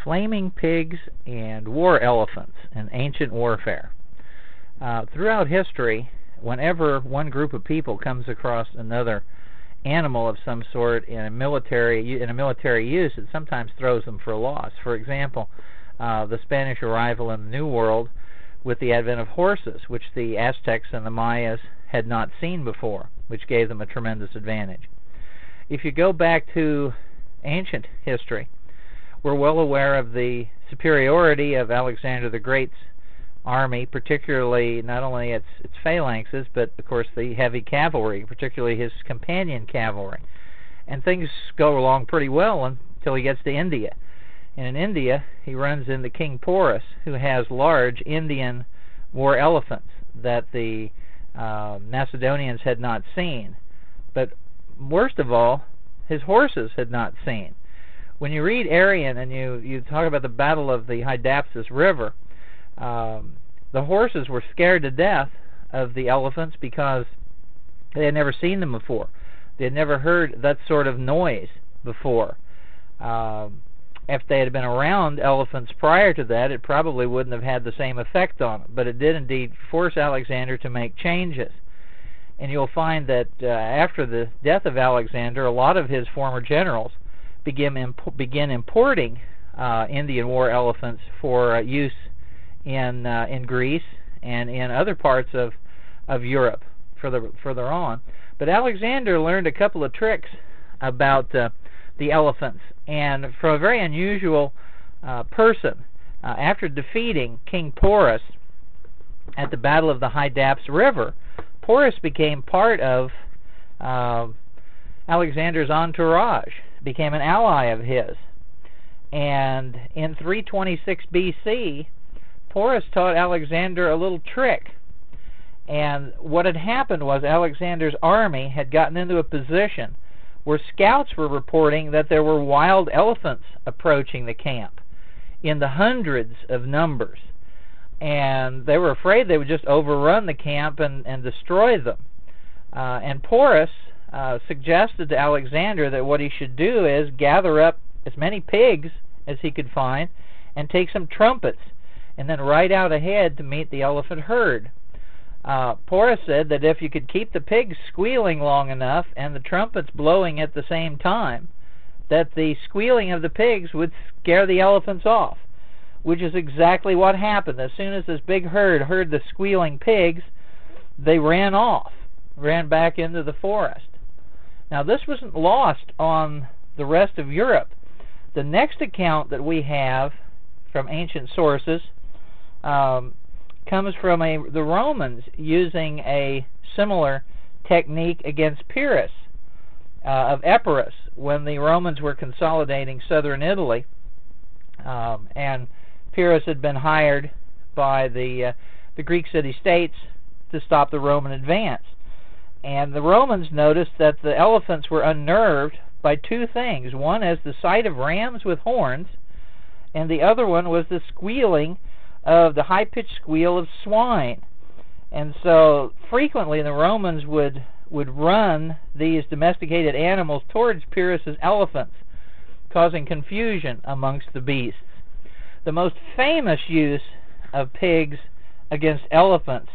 Flaming pigs and war elephants in ancient warfare. Throughout history, whenever one group of people comes across another animal of some sort in a military use, it sometimes throws them for a loss. For example, the Spanish arrival in the New World with the advent of horses, which the Aztecs and the Mayas had not seen before, which gave them a tremendous advantage. If you go back to ancient history, we're well aware of the superiority of Alexander the Great's army, particularly not only its phalanxes, but of course the heavy cavalry, particularly his companion cavalry. And things go along pretty well until he gets to India. And in India, he runs into King Porus, who has large Indian war elephants that the Macedonians had not seen. But worst of all, his horses had not seen. When you read Arrian and you talk about the Battle of the Hydaspes River, the horses were scared to death of the elephants because they had never seen them before. They had never heard that sort of noise before. If they had been around elephants prior to that, it probably wouldn't have had the same effect on them. But it did indeed force Alexander to make changes. And you'll find that after the death of Alexander, a lot of his former generals begin importing Indian war elephants for use in Greece and in other parts of Europe further on. But Alexander learned a couple of tricks about the elephants, and from a very unusual person. After defeating King Porus at the Battle of the Hydaspes River, Porus became part of Alexander's entourage, became an ally of his. And in 326 BC, Porus taught Alexander a little trick. And what had happened was Alexander's army had gotten into a position where scouts were reporting that there were wild elephants approaching the camp in the hundreds of numbers. And they were afraid they would just overrun the camp and destroy them. And Porus suggested to Alexander that what he should do is gather up as many pigs as he could find and take some trumpets and then ride out ahead to meet the elephant herd. Porus said that if you could keep the pigs squealing long enough and the trumpets blowing at the same time, that the squealing of the pigs would scare the elephants off, which is exactly what happened. As soon as this big herd heard the squealing pigs, they ran back into the forest. Now, this wasn't lost on the rest of Europe. The next account that we have from ancient sources comes from the Romans using a similar technique against Pyrrhus of Epirus when the Romans were consolidating southern Italy, and Pyrrhus had been hired by the Greek city-states to stop the Roman advance. And the Romans noticed that the elephants were unnerved by two things. One is the sight of rams with horns, and the other one was the squealing of the high-pitched squeal of swine. And so frequently the Romans would run these domesticated animals towards Pyrrhus's elephants, causing confusion amongst the beasts. The most famous use of pigs against elephants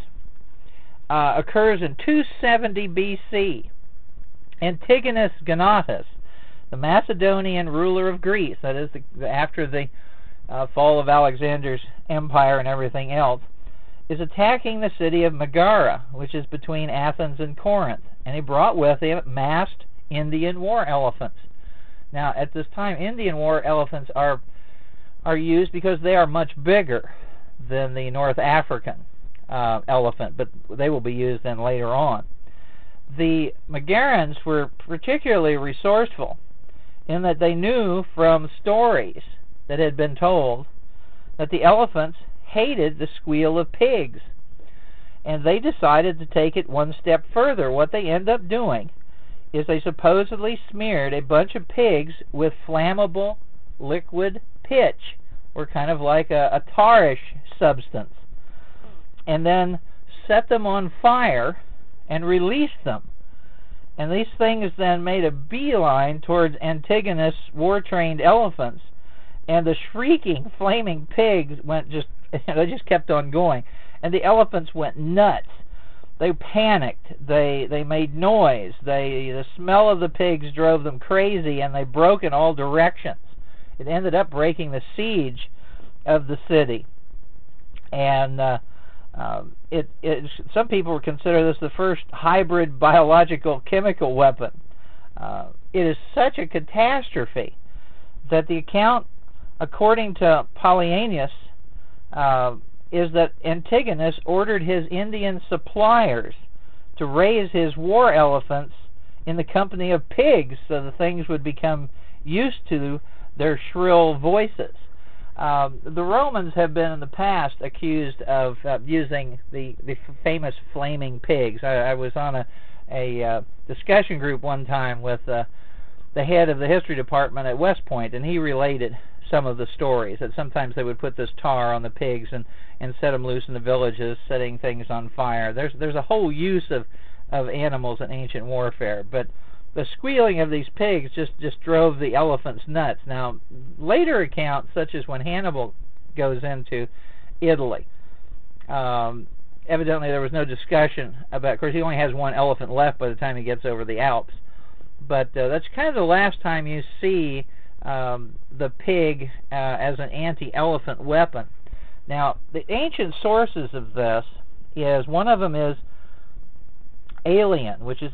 occurs in 270 BC. Antigonus Gonatas, the Macedonian ruler of Greece, that is after the fall of Alexander's empire and everything else, is attacking the city of Megara, which is between Athens and Corinth, and he brought with him masked Indian war elephants. Now, at this time, Indian war elephants are used because they are much bigger than the North African elephant, but they will be used then later on. The Megarans were particularly resourceful in that they knew from stories that had been told that the elephants hated the squeal of pigs, and they decided to take it one step further. What they end up doing is they supposedly smeared a bunch of pigs with flammable liquid pitch, or kind of like a tarish substance, and then set them on fire and released them. And these things then made a beeline towards Antigonus' war-trained elephants, and the shrieking, flaming pigs they just kept on going, and the elephants went nuts. They panicked. They made noise. The smell of the pigs drove them crazy, and they broke in all directions. It ended up breaking the siege of the city, and some people would consider this the first hybrid biological chemical weapon. It is such a catastrophe that the account, according to Polyaenus, is that Antigonus ordered his Indian suppliers to raise his war elephants in the company of pigs so the things would become used to their shrill voices. The Romans have been in the past accused of using the famous flaming pigs. I was on a discussion group one time with the head of the history department at West Point, and he related some of the stories that sometimes they would put this tar on the pigs and set them loose in the villages, setting things on fire. There's a whole use of animals in ancient warfare, but the squealing of these pigs just drove the elephants nuts. Now, later accounts, such as when Hannibal goes into Italy, evidently there was no discussion about, of course he only has one elephant left by the time he gets over the Alps, but that's kind of the last time you see the pig as an anti-elephant weapon. Now, the ancient sources of this one of them is Aelian, which is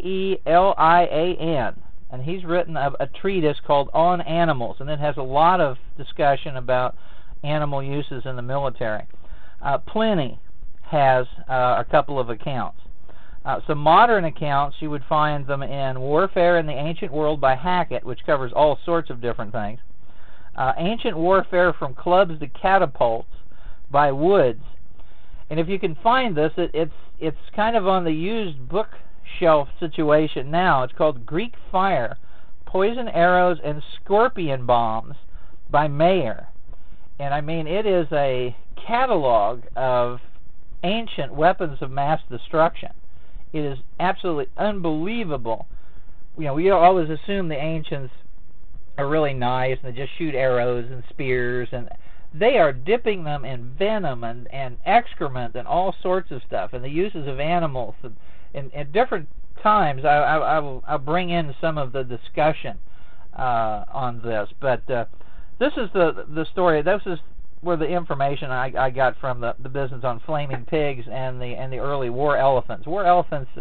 Aelian, and he's written a treatise called On Animals, and it has a lot of discussion about animal uses in the military. Pliny has a couple of accounts. Some modern accounts, you would find them in Warfare in the Ancient World by Hackett, which covers all sorts of different things. Ancient Warfare from Clubs to Catapults by Woods. And if you can find this, it's kind of on the used bookshelf situation now. It's called Greek Fire, Poison Arrows and Scorpion Bombs by Mayer. And I mean, it is a catalog of ancient weapons of mass destruction. It is absolutely unbelievable. You know, we always assume the ancients are really nice and they just shoot arrows and spears, and they are dipping them in venom and excrement and all sorts of stuff, and the uses of animals. In different times, I'll bring in some of the discussion on this, but this is the story. This is where the information I got from the business on flaming pigs and the early war elephants. War elephants,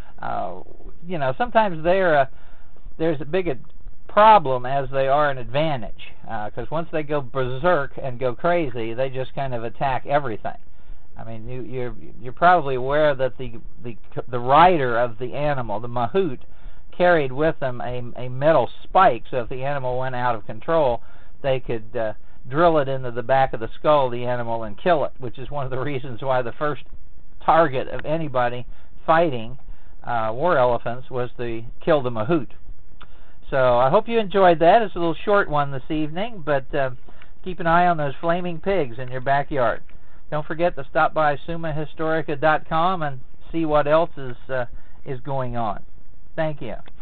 you know, sometimes there's a big problem as they are an advantage, because once they go berserk and go crazy, they just kind of attack everything. I mean, you're probably aware that the rider of the animal, the mahout, carried with them a metal spike, so if the animal went out of control, they could drill it into the back of the skull of the animal and kill it, which is one of the reasons why the first target of anybody fighting war elephants was to kill the mahout. So I hope you enjoyed that. It's a little short one this evening, but keep an eye on those flaming pigs in your backyard. Don't forget to stop by SummaHistorica.com and see what else is going on. Thank you.